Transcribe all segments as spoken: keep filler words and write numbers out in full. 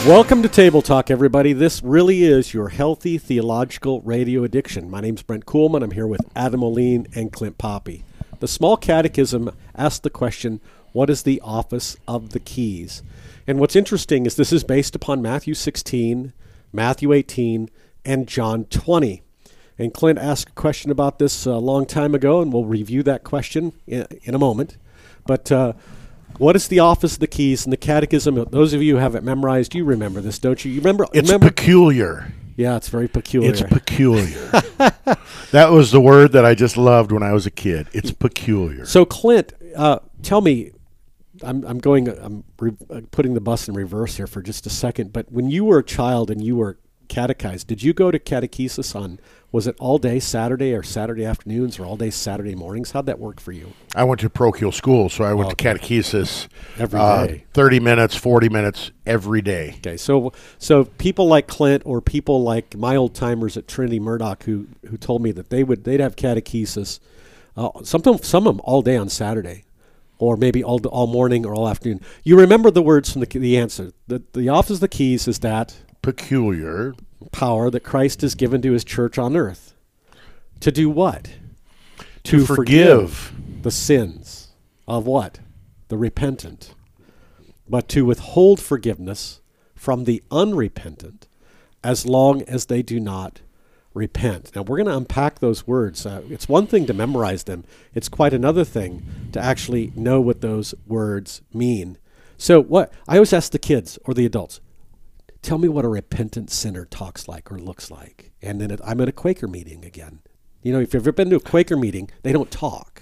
Welcome to Table Talk, everybody. This really is your healthy theological radio addiction. My name's Brent Kuhlman. I'm here with Adam Moline and Clint Poppy. The Small Catechism asks the question, what is the office of the keys? And what's interesting is this is based upon Matthew sixteen, Matthew eighteen, and John twenty. And Clint asked a question about this a long time ago, and we'll review that question in, in a moment. But uh, what is the office of the keys in the Catechism? Those of you who have it memorized, you remember this, don't you? You remember? It's remember? peculiar. Yeah, it's very peculiar. It's peculiar. That was the word that I just loved when I was a kid. It's peculiar. So, Clint, uh, tell me, I'm, I'm going, I'm re- putting the bus in reverse here for just a second, but when you were a child and you were catechized, did you go to catechesis on, was it all day Saturday or Saturday afternoons or all day Saturday mornings? How'd that work for you? I went to parochial school, so I went Okay. to catechesis Every uh, day. thirty minutes, forty minutes every day. Okay, so so people like Clint or people like my old timers at Trinity Murdoch who who told me that they would they'd have catechesis, uh, sometimes some of them all day on Saturday, or maybe all all morning or all afternoon. You remember the words from the the answer. The the office of the keys is that Peculiar. power that Christ has given to his church on earth. To do what? To forgive. the sins of what? The repentant. But to withhold forgiveness from the unrepentant as long as they do not repent. Now, we're going to unpack those words. Uh, it's one thing to memorize them. It's quite another thing to actually know what those words mean. So what I always ask the kids or the adults, tell me what a repentant sinner talks like or looks like. And then it, I'm at a Quaker meeting again. You know, if you've ever been to a Quaker meeting, they don't talk.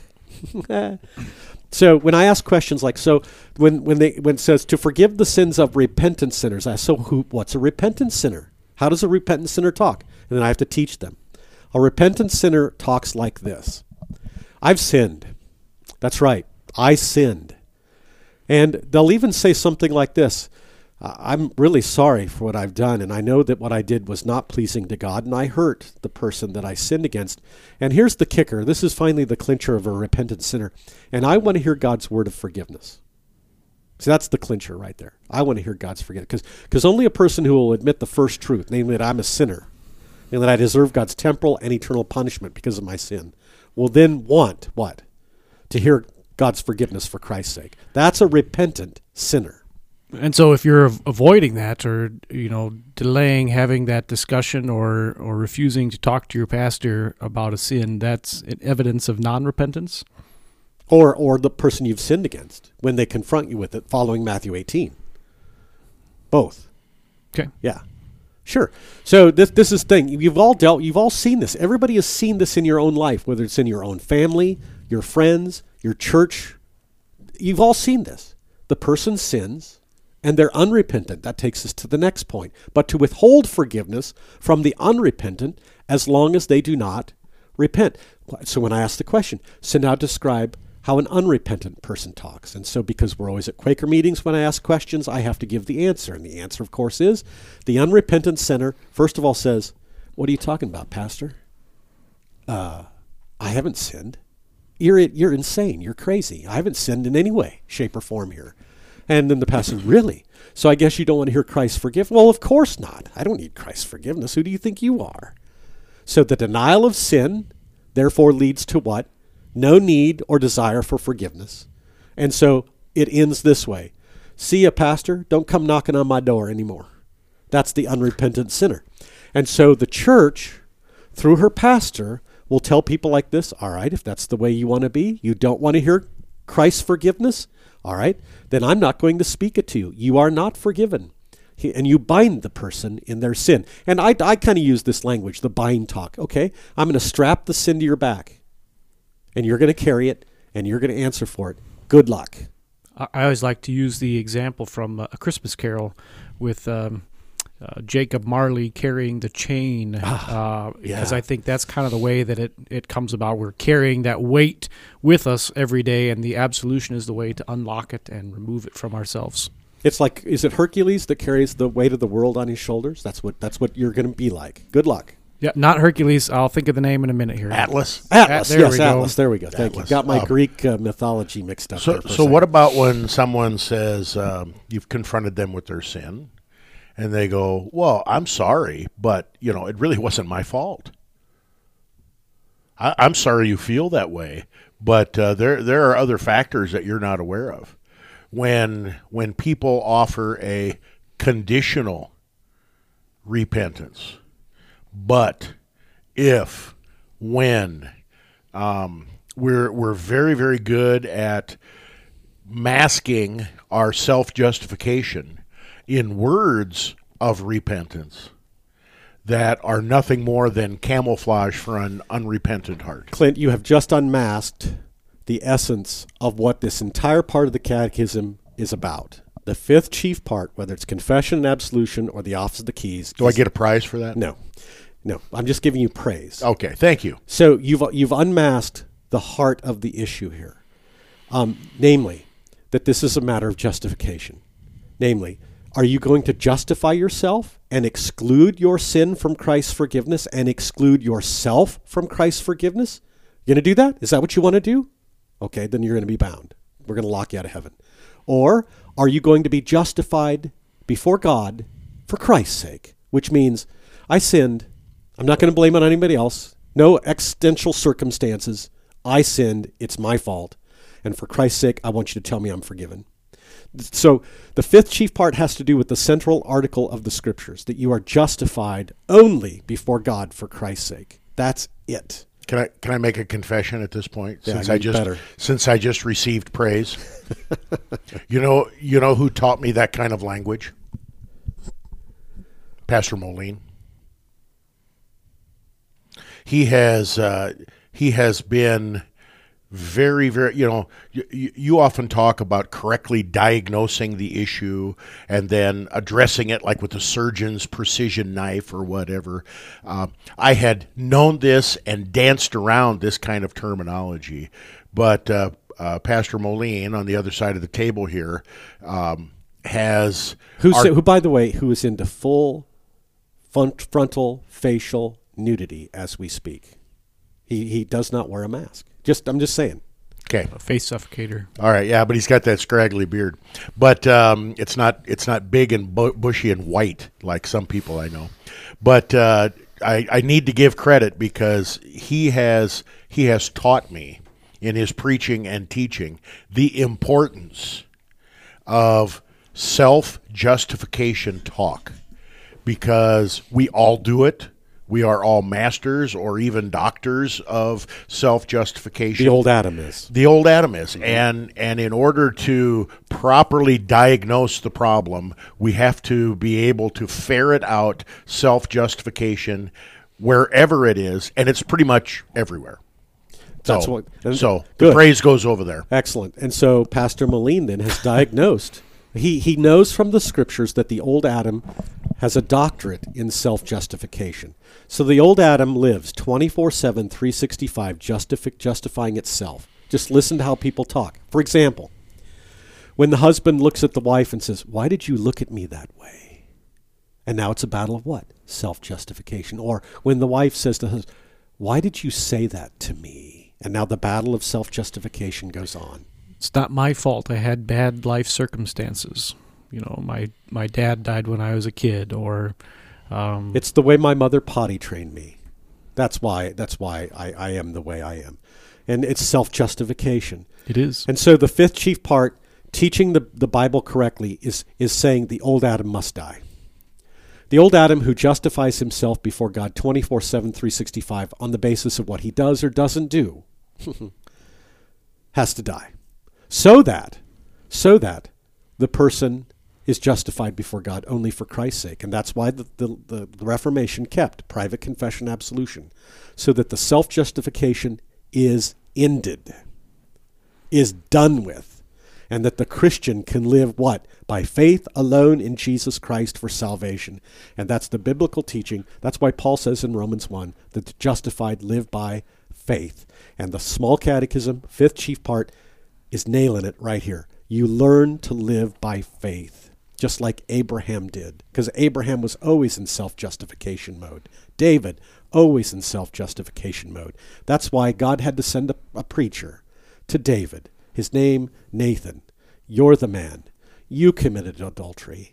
So when I ask questions like, so when when they when it says to forgive the sins of repentant sinners, I ask, so who what's a repentant sinner? How does a repentant sinner talk? And then I have to teach them. A repentant sinner talks like this. I've sinned. That's right. I sinned. And they'll even say something like this. I'm really sorry for what I've done, and I know that what I did was not pleasing to God, and I hurt the person that I sinned against. And here's the kicker. This is finally the clincher of a repentant sinner. And I want to hear God's word of forgiveness. So that's the clincher right there. I want to hear God's forgiveness. Because only a person who will admit the first truth, namely that I'm a sinner, and that I deserve God's temporal and eternal punishment because of my sin, will then want, what? To hear God's forgiveness for Christ's sake. That's a repentant sinner. And so if you're av- avoiding that or, you know, delaying having that discussion or, or refusing to talk to your pastor about a sin, that's an evidence of non-repentance? Or or the person you've sinned against when they confront you with it following Matthew eighteen. Both. Okay. Yeah. Sure. So this this is the thing. You've all dealt, you've all seen this. Everybody has seen this in your own life, whether it's in your own family, your friends, your church. You've all seen this. The person sins, and they're unrepentant. That takes us to the next point. But to withhold forgiveness from the unrepentant as long as they do not repent. So when I ask the question, so now describe how an unrepentant person talks. And so because we're always at Quaker meetings, when I ask questions, I have to give the answer. And the answer, of course, is the unrepentant sinner, first of all, says, what are you talking about, Pastor? Uh, I haven't sinned. You're, you're insane. You're crazy. I haven't sinned in any way, shape, or form here. And then the pastor, really? So I guess you don't want to hear Christ's forgiveness? Well, of course not. I don't need Christ's forgiveness. Who do you think you are? So the denial of sin, therefore, leads to what? No need or desire for forgiveness. And so it ends this way. See ya, pastor? Don't come knocking on my door anymore. That's the unrepentant sinner. And so the church, through her pastor, will tell people like this, all right, if that's the way you want to be, you don't want to hear Christ's forgiveness, all right, then I'm not going to speak it to you. You are not forgiven. He, and you bind the person in their sin. And I, I kind of use this language, the bind talk. Okay, I'm going to strap the sin to your back, and you're going to carry it, and you're going to answer for it. Good luck. I I always like to use the example from uh, A Christmas Carol with um, uh, Jacob Marley carrying the chain, uh, because yeah. I think that's kind of the way that it, it comes about. We're carrying that weight with us every day, and the absolution is the way to unlock it and remove it from ourselves. It's like, is it Hercules that carries the weight of the world on his shoulders? That's what that's what you're going to be like. Good luck. Yeah, not Hercules. I'll think of the name in a minute here. Atlas. Atlas, there yes, we go. Atlas. There we go. Thank Atlas. you. Got my Um, Greek uh, mythology mixed up So, there for a so second. what about when someone says um, you've confronted them with their sin, And they go, well, I'm sorry, but, you know, it really wasn't my fault. I, I'm sorry you feel that way, but uh, there there are other factors that you're not aware of. When when people offer a conditional repentance, but if, when, um, we're we're very, very good at masking our self-justification in words of repentance that are nothing more than camouflage for an unrepentant heart. Clint, you have just unmasked the essence of what this entire part of the catechism is about. The fifth chief part, whether it's confession and absolution or the office of the keys. Do I is- get a prize for that? No. No. I'm just giving you praise. Okay, thank you. So you've you've unmasked the heart of the issue here. Um, namely, that this is a matter of justification. Namely, are you going to justify yourself and exclude your sin from Christ's forgiveness and exclude yourself from Christ's forgiveness? You going to do that? Is that what you want to do? Okay, then you're going to be bound. We're going to lock you out of heaven. Or are you going to be justified before God for Christ's sake? Which means, I sinned. I'm not going to blame it on anybody else. No existential circumstances. I sinned. It's my fault. And for Christ's sake, I want you to tell me I'm forgiven. So the fifth chief part has to do with the central article of the Scriptures, that you are justified only before God for Christ's sake. That's it. Can I can I make a confession at this point? Yeah, Since you I just better. since I just received praise. you know you know who taught me that kind of language? Pastor Moline. He has uh, he has been very, very, you know, you, you often talk about correctly diagnosing the issue and then addressing it like with a surgeon's precision knife or whatever. Uh, I had known this and danced around this kind of terminology, but uh, uh, Pastor Moline on the other side of the table here um, has... Who's, our- who, by the way, who is into full front, frontal facial nudity as we speak. He he does not wear a mask. Just I'm just saying. Okay. A face suffocator. All right, yeah, but he's got that scraggly beard. But um, it's not it's not big and bu- bushy and white like some people I know. But uh, I, I need to give credit because he has he has taught me in his preaching and teaching the importance of self-justification talk, because we all do it. We are all masters or even doctors of self-justification. The old Adam is. The old Adam is. And and in order to properly diagnose the problem, we have to be able to ferret out self-justification wherever it is, and it's pretty much everywhere. That's so, what- and- so good. the praise goes over there. Excellent. And so Pastor Moline then has diagnosed. He he knows from the Scriptures that the old Adam has a doctorate in self-justification. So the old Adam lives twenty-four seven, three sixty-five, justifi- justifying itself. Just listen to how people talk. For example, when the husband looks at the wife and says, "Why did you look at me that way?" And now it's a battle of what? Self-justification. Or when the wife says to the husband, "Why did you say that to me?" And now the battle of self-justification goes on. It's not my fault. I had bad life circumstances. You know, my, my dad died when I was a kid, or um, It's the way my mother potty trained me. That's why that's why I, I am the way I am. And it's self-justification. it is. And so the fifth chief part, teaching the, the Bible correctly, is, is saying the old Adam must die. The old Adam who justifies himself before God twenty-four seven, three sixty-five on the basis of what he does or doesn't do has to die. So that, so that the person is justified before God only for Christ's sake. And that's why the, the, the, the Reformation kept private confession absolution, so that the self-justification is ended, is done with, and that the Christian can live what? By faith alone in Jesus Christ for salvation. And that's the biblical teaching. That's why Paul says in Romans one that the justified live by faith. And the small catechism, fifth chief part, is nailing it right here. You learn to live by faith, just like Abraham did, because Abraham was always in self-justification mode. David, always in self-justification mode. That's why God had to send a, a preacher to David. His name, Nathan. You're the man. You committed adultery.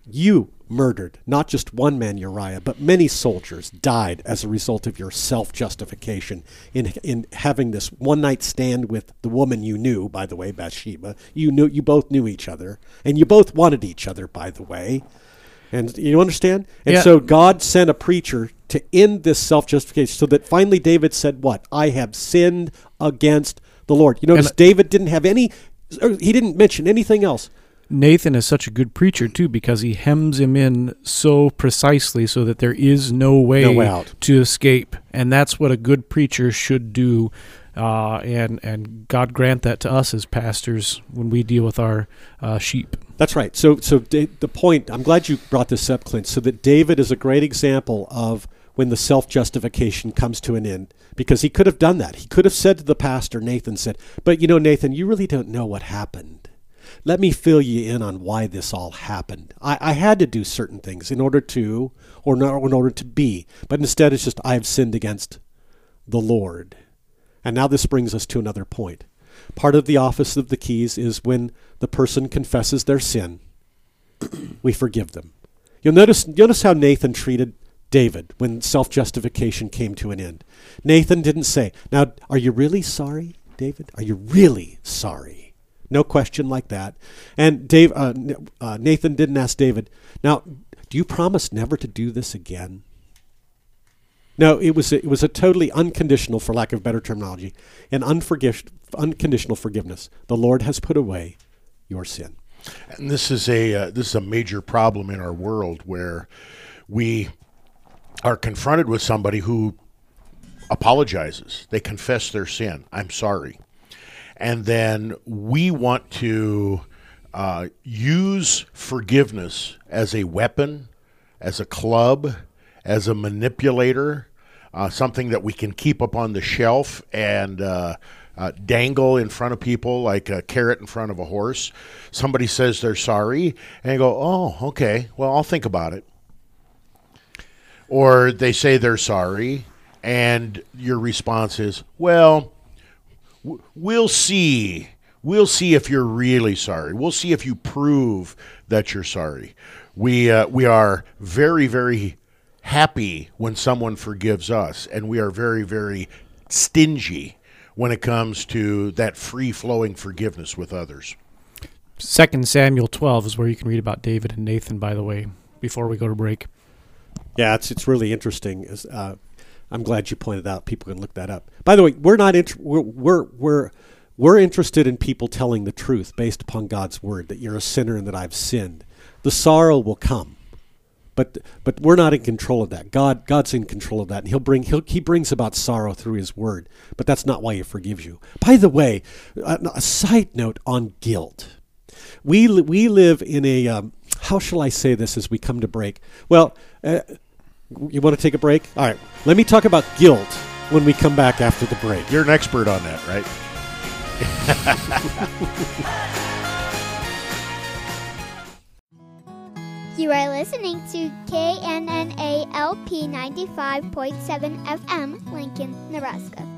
You murdered not just one man, Uriah, but many soldiers died as a result of your self-justification in in having this one-night stand with the woman you knew, by the way, Bathsheba. You knew you both knew each other, and you both wanted each other, by the way. And you understand? And Yeah. so God sent a preacher to end this self-justification so that finally David said, what? I have sinned against the Lord. You notice And- David didn't have any, or he didn't mention anything else. Nathan is such a good preacher too because he hems him in so precisely so that there is no way, No way out. to escape, and that's what a good preacher should do. Uh, and and God grant that to us as pastors when we deal with our uh, sheep. That's right. So, so da- the point, I'm glad you brought this up, Clint, so that David is a great example of when the self-justification comes to an end, because he could have done that. He could have said to the pastor, Nathan said, but you know, Nathan, you really don't know what happened. Let me fill you in on why this all happened. I, I had to do certain things in order to, or not in order to be, but instead it's just, I have sinned against the Lord. And now this brings us to another point. Part of the office of the keys is when the person confesses their sin, we forgive them. You'll notice, notice how Nathan treated David when self-justification came to an end. Nathan didn't say, now, are you really sorry, David? Are you really sorry? No question like that. And Dave, uh, uh, Nathan didn't ask David, now, do you promise never to do this again? No, it was a, it was a totally unconditional, for lack of better terminology, an unforgiv- unconditional forgiveness. The Lord has put away your sin. And this is a uh, this is a major problem in our world where we are confronted with somebody who apologizes. They confess their sin. I'm sorry. And then we want to uh, use forgiveness as a weapon, as a club, as a manipulator, uh, something that we can keep up on the shelf and uh, uh, dangle in front of people like a carrot in front of a horse. Somebody says they're sorry, and you go, oh, okay, well, I'll think about it. Or they say they're sorry, and your response is, well, w- we'll see. We'll see if you're really sorry. We'll see if you prove that you're sorry. We uh, we are very, very happy when someone forgives us, and we are very, very stingy when it comes to that free-flowing forgiveness with others. Second Samuel twelve is where you can read about David and Nathan, by the way, before we go to break. Yeah, it's it's really interesting. Uh, I'm glad you pointed out. People can look that up. By the way, we're not int- we're, we're we're we're interested in people telling the truth based upon God's word, that you're a sinner and that I've sinned. The sorrow will come, but but we're not in control of that. God God's in control of that, and He'll bring He'll He brings about sorrow through His word. But that's not why He forgives you. By the way, a, a side note on guilt. We li- we live in a um, how shall I say this as we come to break? Well. Uh, You want to take a break? All right. Let me talk about guilt when we come back after the break. You're an expert on that, right? You are listening to K N N A L P ninety-five point seven F M, Lincoln, Nebraska.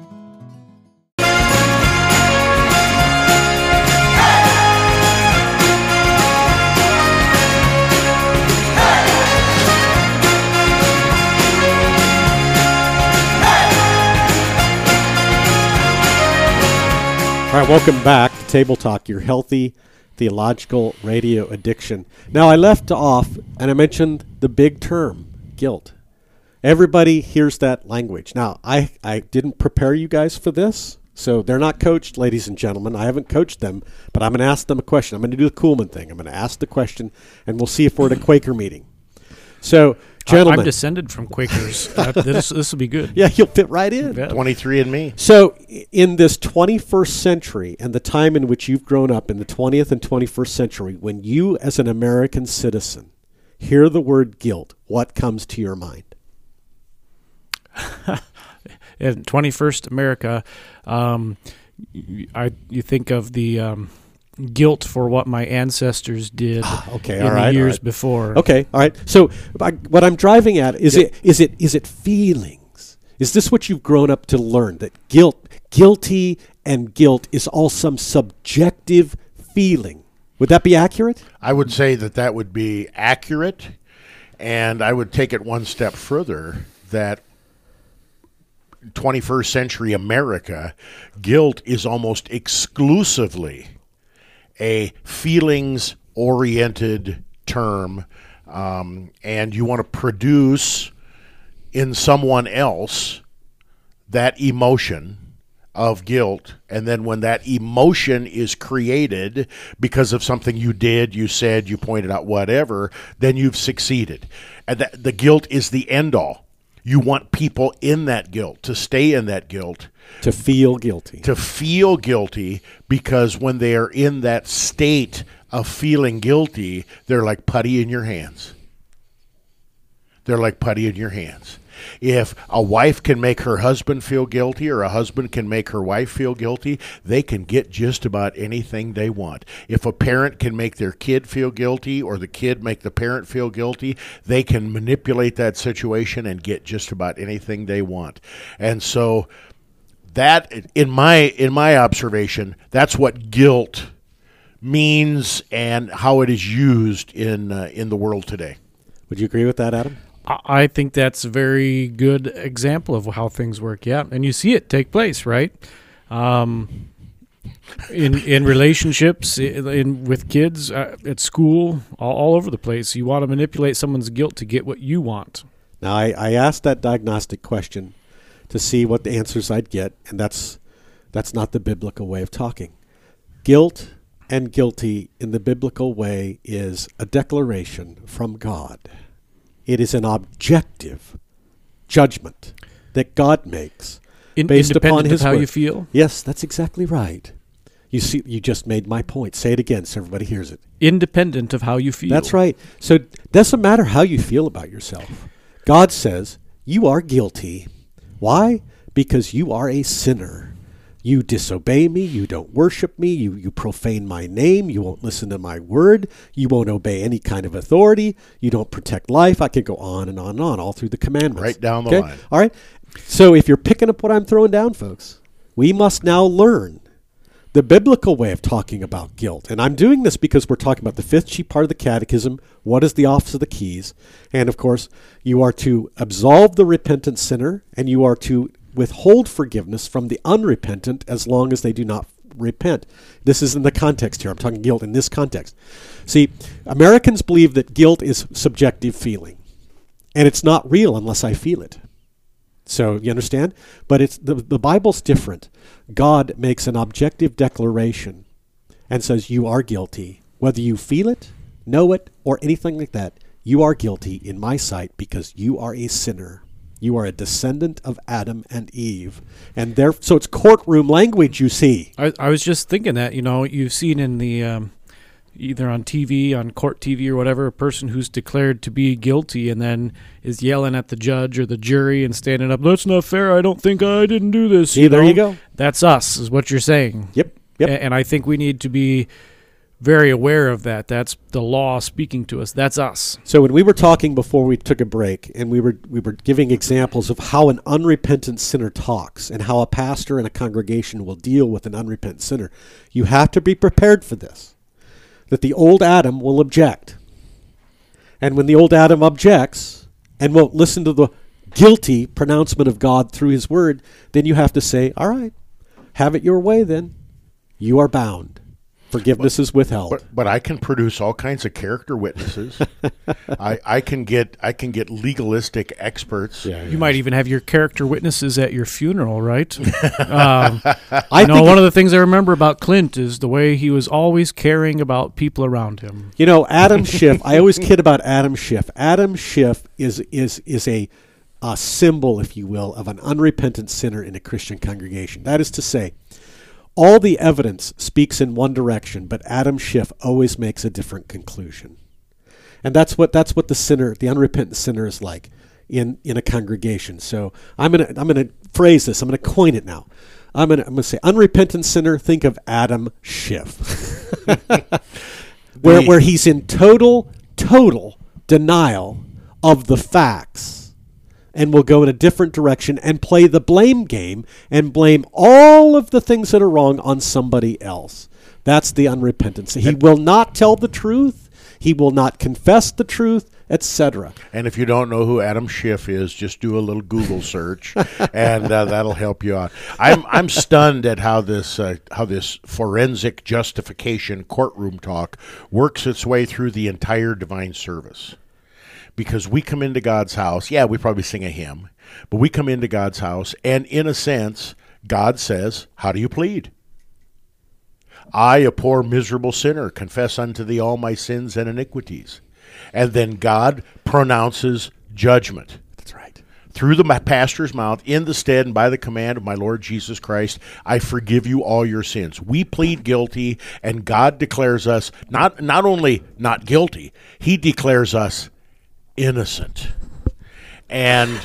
All right, welcome back to Table Talk, your healthy theological radio addiction. Now, I left off and I mentioned the big term, guilt. Everybody hears that language. Now, I, I didn't prepare you guys for this, so they're not coached, ladies and gentlemen. I haven't coached them, but I'm going to ask them a question. I'm going to do the Kuhlman thing. I'm going to ask the question, and we'll see if we're at a Quaker meeting. So, gentlemen. I'm descended from Quakers. uh, this this will be good. Yeah, you'll fit right in. Yeah. twenty-three and me. So, i- in this twenty-first century and the time in which you've grown up in the twentieth and twenty-first century, when you as an American citizen hear the word guilt, what comes to your mind? In twenty-first America, um, y- I you think of the um, guilt for what my ancestors did Okay, in all right, the all years right. before. Okay, all right. So, I, what I'm driving at is Yeah. it is it is it feelings? Is this what you've grown up to learn, that guilt, guilty, and guilt is all some subjective feeling? Would that be accurate? I would say that that would be accurate, and I would take it one step further that twenty-first century America, guilt is almost exclusively a feelings-oriented term, um, and you want to produce in someone else that emotion of guilt, and then when that emotion is created because of something you did, you said, you pointed out, whatever, then you've succeeded. And that the guilt is the end all. You want people in that guilt, to stay in that guilt, To feel guilty. to feel guilty, because when they are in that state of feeling guilty, they're like putty in your hands. They're like putty in your hands. If a wife can make her husband feel guilty, or a husband can make her wife feel guilty, they can get just about anything they want. If a parent can make their kid feel guilty, or the kid make the parent feel guilty, they can manipulate that situation and get just about anything they want. And so that, in my in my observation, that's what guilt means and how it is used in uh, in the world today. Would you agree with that, Adam? I think that's a very good example of how things work. Yeah, and you see it take place, right? Um, in in relationships, in, in with kids, uh, at school, all, all over the place. You want to manipulate someone's guilt to get what you want. Now, I, I asked that diagnostic question to see what the answers I'd get, and that's that's not the biblical way of talking. Guilt and guilty in the biblical way is a declaration from God. It is an objective judgment that God makes In, based upon independent His of how word. you feel. Yes, that's exactly right. You see, you just made my point. Say it again so everybody hears it. Independent of how you feel. That's right. So it doesn't matter how you feel about yourself. God says you are guilty. Why? Because you are a sinner. You disobey me. You don't worship me. You, you profane my name. You won't listen to my word. You won't obey any kind of authority. You don't protect life. I could go on and on and on all through the commandments. Right down the Okay? line. All right. So if you're picking up what I'm throwing down, folks, we must now learn the biblical way of talking about guilt. And I'm doing this because we're talking about the fifth chief part of the catechism. What is the office of the keys? And of course, you are to absolve the repentant sinner, and you are to withhold forgiveness from the unrepentant as long as they do not repent. This is in the context here. I'm talking guilt in this context. See, Americans believe that guilt is subjective feeling, and it's not real unless I feel it. So you understand? But it's the, the Bible's different. God makes an objective declaration and says you are guilty. Whether you feel it, know it, or anything like that, you are guilty in my sight because you are a sinner. You are a descendant of Adam and Eve. And there, so it's courtroom language, you see. I, I was just thinking that, you know, you've seen in the, um, either on T V, on court T V or whatever, a person who's declared to be guilty and then is yelling at the judge or the jury and standing up, that's not fair, I don't think I didn't do this. See, there know? you go. That's us, is what you're saying. Yep, yep. A- And I think we need to be very aware of that. That's the law speaking to us. That's us. So when we were talking before we took a break, and we were we were giving examples of how an unrepentant sinner talks and how a pastor and a congregation will deal with an unrepentant sinner, you have to be prepared for this, that the old Adam will object. And when the old Adam objects and won't listen to the guilty pronouncement of God through his word, then you have to say, all right, have it your way then. You are bound. Forgiveness is withheld. But, but I can produce all kinds of character witnesses. I, I can get I can get legalistic experts. Yeah, You might even have your character witnesses at your funeral, right? um, I you know, think one of the things I remember about Clint is the way he was always caring about people around him. You know, Adam Schiff, I always kid about Adam Schiff. Adam Schiff is is is a, a symbol, if you will, of an unrepentant sinner in a Christian congregation. That is to say, all the evidence speaks in one direction, but Adam Schiff always makes a different conclusion. And that's what that's what the sinner, the unrepentant sinner is like in, in a congregation. So I'm gonna I'm gonna phrase this, I'm gonna coin it now. I'm gonna I'm gonna say unrepentant sinner, think of Adam Schiff. where where he's in total, total denial of the facts, and will go in a different direction and play the blame game and blame all of the things that are wrong on somebody else. That's the unrepentant. He will not tell the truth. He will not confess the truth, et cetera. And if you don't know who Adam Schiff is, just do a little Google search, and uh, that'll help you out. I'm I'm stunned at how this uh, how this forensic justification courtroom talk works its way through the entire divine service. Because we come into God's house, yeah, we probably sing a hymn, but we come into God's house, and in a sense, God says, "How do you plead? I, a poor miserable sinner, confess unto thee all my sins and iniquities." And then God pronounces judgment. That's right. Through the pastor's mouth, in the stead and by the command of my Lord Jesus Christ, I forgive you all your sins. We plead guilty, and God declares us not, not only not guilty, he declares us innocent. And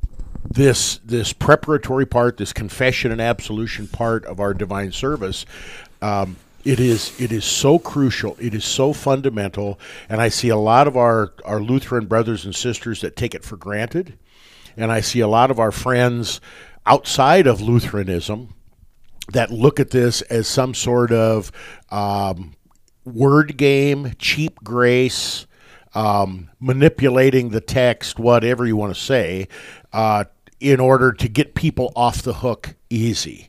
this this preparatory part, this confession and absolution part of our divine service, um, it is it is so crucial. It is so fundamental, and I see a lot of our, our Lutheran brothers and sisters that take it for granted, and I see a lot of our friends outside of Lutheranism that look at this as some sort of um, word game, cheap grace, um, manipulating the text, whatever you want to say, uh, in order to get people off the hook easy.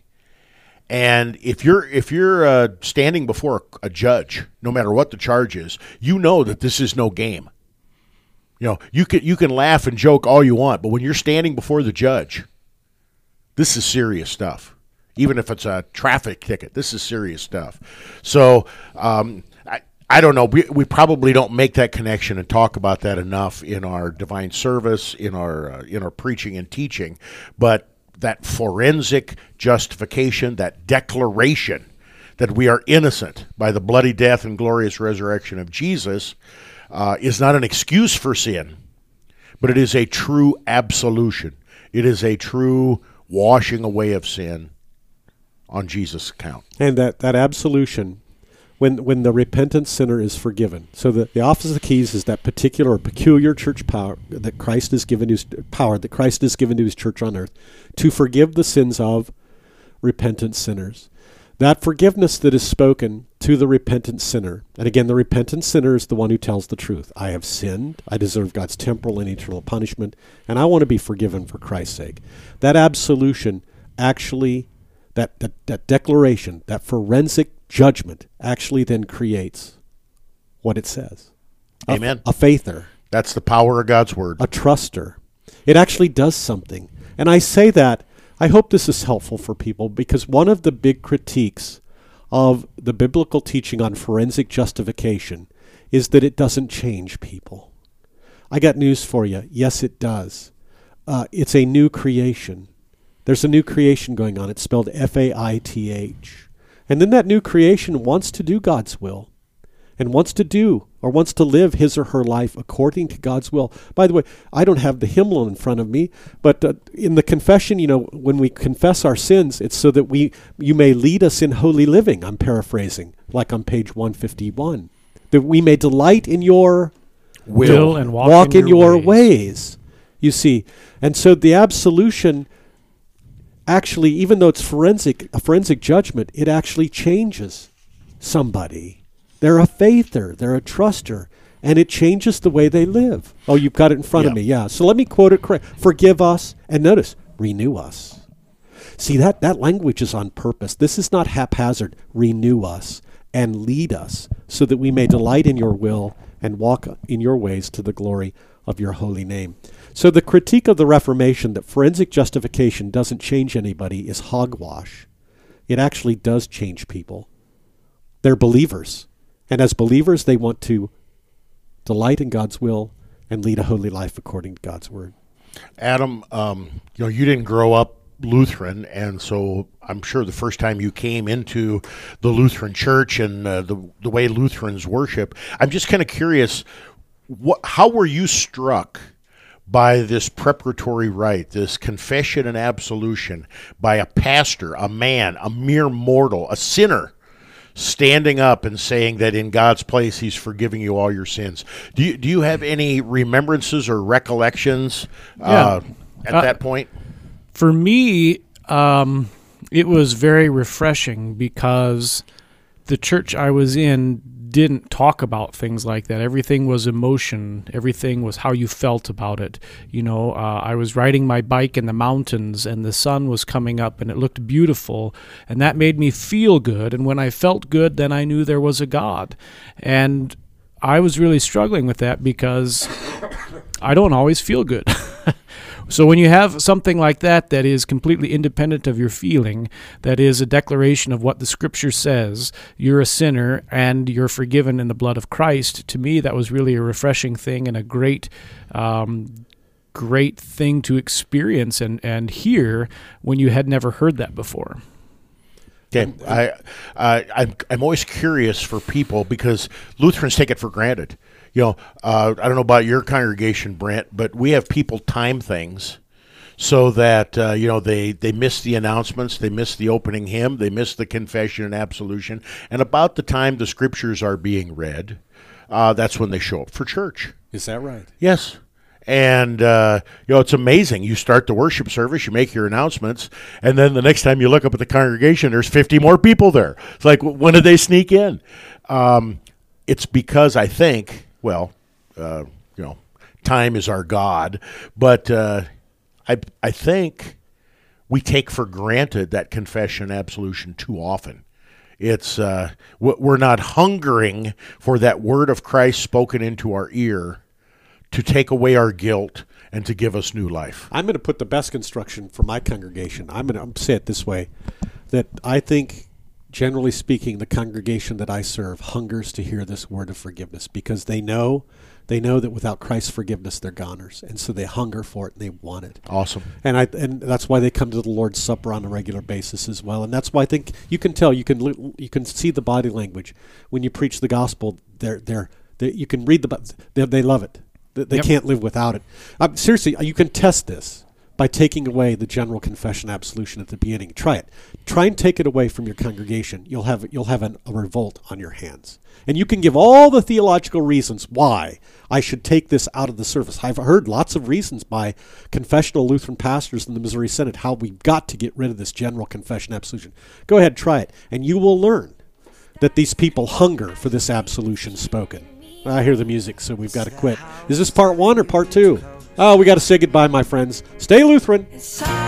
And if you're if you're uh, standing before a, a judge, no matter what the charge is, you know that this is no game. You know, you can you can laugh and joke all you want, but when you're standing before the judge, this is serious stuff. Even if it's a traffic ticket, this is serious stuff. So um, I I don't know. We we probably don't make that connection and talk about that enough in our divine service, in our uh, in our preaching and teaching, but that forensic justification, that declaration that we are innocent by the bloody death and glorious resurrection of Jesus, uh, is not an excuse for sin, but it is a true absolution. It is a true washing away of sin on Jesus' account. And that, that absolution, when when the repentant sinner is forgiven. So the, the office of the keys is that particular or peculiar church power that Christ has given to his power that Christ has given to his church on earth to forgive the sins of repentant sinners. That forgiveness that is spoken to the repentant sinner, and again, the repentant sinner is the one who tells the truth. I have sinned. I deserve God's temporal and eternal punishment, and I want to be forgiven for Christ's sake. That absolution actually, that that, that declaration, that forensic judgment actually then creates what it says. A, Amen. A faither. That's the power of God's word. A truster. It actually does something. And I say that, I hope this is helpful for people, because one of the big critiques of the biblical teaching on forensic justification is that it doesn't change people. I got news for you. Yes, it does. Uh, it's a new creation. There's a new creation going on. It's spelled F A I T H. And then that new creation wants to do God's will and wants to do or wants to live his or her life according to God's will. By the way, I don't have the hymnal in front of me, but uh, in the confession, you know, when we confess our sins, it's so that we you may lead us in holy living, I'm paraphrasing, like on page one fifty-one, that we may delight in your Will, will and walk, walk in, your, ways. ways, you see. And so the absolution actually, even though it's forensic, a forensic judgment, it actually changes somebody. They're a faither, they're a truster, and it changes the way they live. Oh, you've got it in front Yeah. of me, yeah. So let me quote it correct. Forgive us, and notice, renew us. See, that, that language is on purpose. This is not haphazard. Renew us and lead us so that we may delight in your will and walk in your ways to the glory of your holy name. So the critique of the Reformation that forensic justification doesn't change anybody is hogwash. It actually does change people. They're believers. And as believers, they want to delight in God's will and lead a holy life according to God's word. Adam, um, you know, you didn't grow up Lutheran, and so I'm sure the first time you came into the Lutheran Church and uh, the the way Lutherans worship, I'm just kind of curious, what, how were you struck by this preparatory rite, this confession and absolution by a pastor, a man, a mere mortal, a sinner, standing up and saying that in God's place he's forgiving you all your sins? Do you, do you have any remembrances or recollections uh, at Uh, that point? For me, um, it was very refreshing because the church I was in didn't talk about things like that. Everything was emotion. Everything was how you felt about it. You know, uh, I was riding my bike in the mountains and the sun was coming up and it looked beautiful, and that made me feel good. And when I felt good, then I knew there was a God. And I was really struggling with that because I don't always feel good. So when you have something like that that is completely independent of your feeling, that is a declaration of what the Scripture says, you're a sinner and you're forgiven in the blood of Christ, to me that was really a refreshing thing and a great um, great thing to experience and, and hear when you had never heard that before. Okay, I, I, I'm, I'm always curious for people because Lutherans take it for granted. You know, uh, I don't know about your congregation, Brent, but we have people time things so that, uh, you know, they, they miss the announcements, they miss the opening hymn, they miss the confession and absolution, and about the time the scriptures are being read, uh, that's when they show up for church. Is that right? Yes. And, uh, you know, it's amazing. You start the worship service, you make your announcements, and then the next time you look up at the congregation, there's fifty more people there. It's like, when did they sneak in? Um, it's because I think, well, uh, you know, time is our God, but uh, I, I think we take for granted that confession and absolution too often. It's uh, we're not hungering for that word of Christ spoken into our ear to take away our guilt and to give us new life. I'm going to put the best construction for my congregation. I'm going to say it this way, that I think, generally speaking, the congregation that I serve hungers to hear this word of forgiveness because they know they know that without Christ's forgiveness, they're goners. And so they hunger for it and they want it. Awesome. And I and that's why they come to the Lord's Supper on a regular basis as well. And that's why I think you can tell, you can you can see the body language. When you preach the gospel, they're, they're, they're, you can read the they, they love it. They yep. can't live without it. Um, seriously, you can test this by taking away the general confession absolution at the beginning. Try it. Try and take it away from your congregation. You'll have you'll have an, a revolt on your hands. And you can give all the theological reasons why I should take this out of the service. I've heard lots of reasons by confessional Lutheran pastors in the Missouri Synod how we've got to get rid of this general confession absolution. Go ahead, try it. And you will learn that these people hunger for this absolution spoken. I hear the music, so we've got to quit. Is this part one or part two? Oh, we got to say goodbye, my friends. Stay Lutheran.